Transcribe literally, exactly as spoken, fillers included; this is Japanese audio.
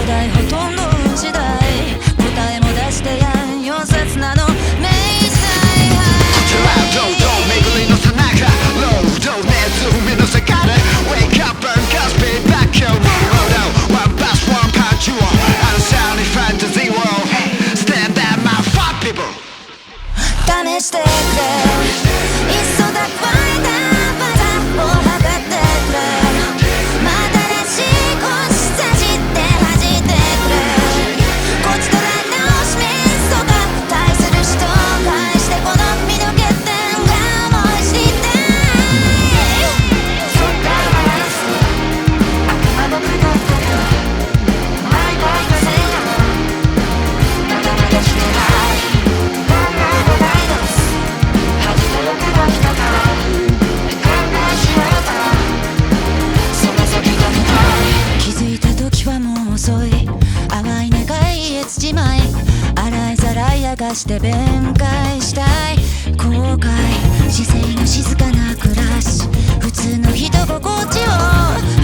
題ほとんど次第答えも出してやんよ切なの明細どんどん巡りのさなかロードネズミの世界で Wake up and go speed back your road One pass one punch you on a sunny fantasy world Stand there my fuck people 試してくれいっそだファイターパターを測ってくれまたらしい腰差して弾いてくれこっちとら直しミスとか対する人を返してこの身の欠点が思い知りたいそっからバランスあくま僕のこと毎回がせいなまだまだしてない気づいた時はもう遅い淡い願いへつじまい洗いざらい明かして弁解したい後悔姿勢の静かな暮らし普通の人心地を